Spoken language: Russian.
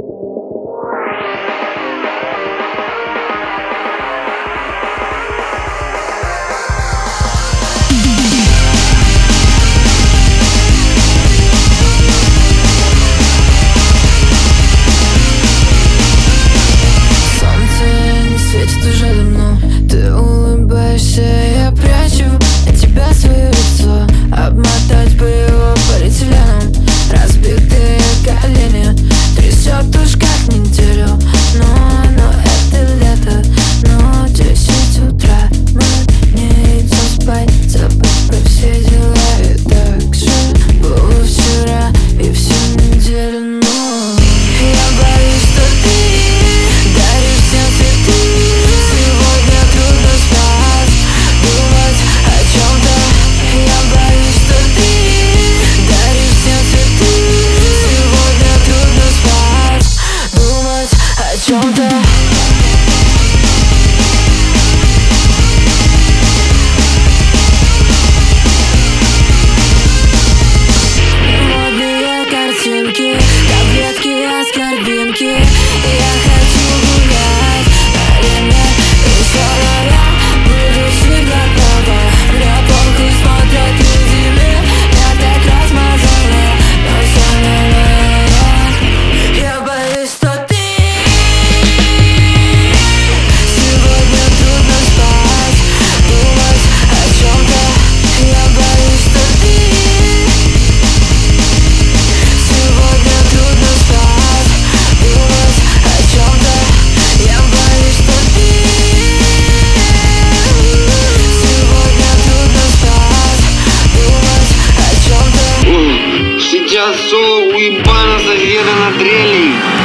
Я прячу от тебя свое лицо, обмотать бы его полиэтиленом. Разбитые колени трясет уж как неделю. Но это лето, но 10 утра. Мы не идем спать, забыть про все дела. И так же было вчера и всю неделю. Но я боюсь, что ты даришь всем цветы. Сегодня трудно спать, думать о чем-то. Я боюсь, что ты даришь всем цветы. Сегодня трудно спать, думать о чем-то. Модные картинки, таблетки, аскорбинки. Я хочу гулять, время веселое. Буду всегда права. Мне похуй, смотрят люди, меня так размазало, но все нормально. Я боюсь, что ты сегодня трудно спать, думать о чем-то. Я боюсь, что ты сегодня трудно спать, думать о чем-то. Я боюсь, что ты сегодня трудно спать, думать о чем-то. Сейчас соло уебана соседа на дрели.